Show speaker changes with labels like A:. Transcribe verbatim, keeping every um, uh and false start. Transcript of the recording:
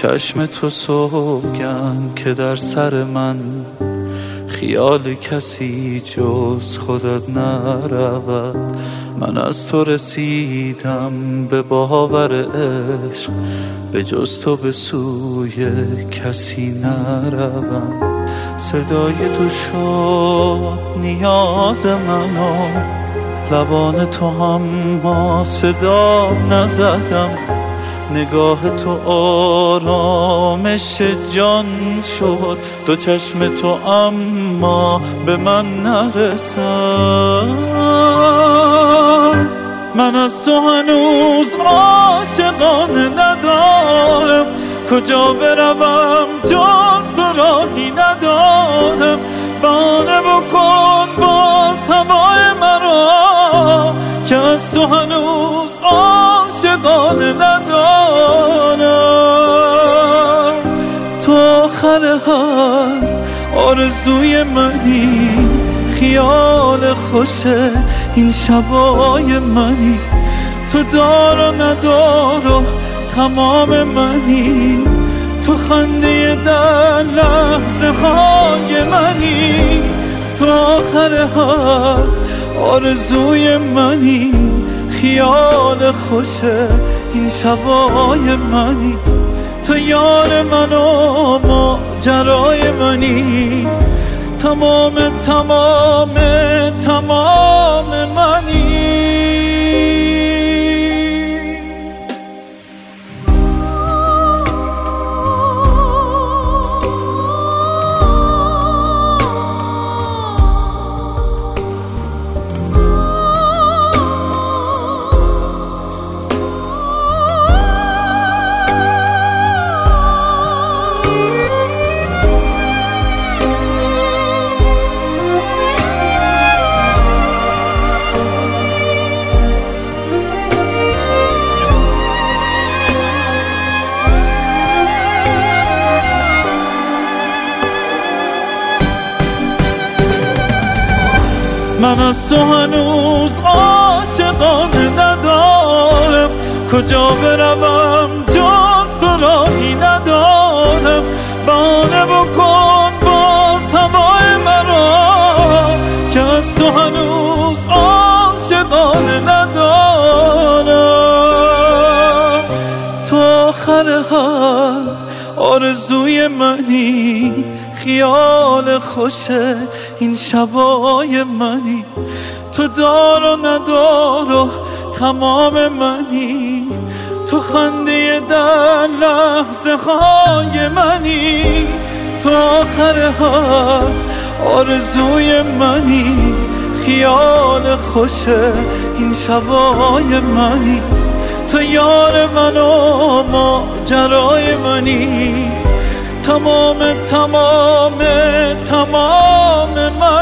A: چشم تو سوگند که در سر من خیال کسی جز خودت نرود. من از تو رسیدم به باور عشق، به جز تو به سوی کسی نروم. صدای تو شد نیاز منو، لبان تو هم ما صدا نزدم. نگاه تو آرامش جان شد، دو چشم تو اما به من نرسد. من از تو هنوز عاشقانه ندارم، کجا بروم جز تو راهی ندارم. بانه بکن باز هوای مرا، که از تو هنوز عاشقانه ندارم. تو آخر هر آرزوی منی، خیال خوشه این شبای منی. تو دار و ندار و تمام منی، تو خنده در لحظه های منی. تو آخر هر آرزوی منی، خیال خوشه این شبای منی. تو یار من و ماجرای منی، تمام تمام تمام منی. من از تو هنوز عاشقانه ندارم، کجا بروم جز تو راهی ندارم. بانه بکن باز هوای مرا، که از تو هنوز عاشقانه ندارم. تو آخر هر آرزوی منی، خیال خوشه این شبای منی. تو دار و ندار و تمام منی، تو خنده در لحظه های منی. تو آخر هر آرزوی منی، خیال خوشه این شبای منی. تو یار من و ماجرای منی، تمام تمام تمام من.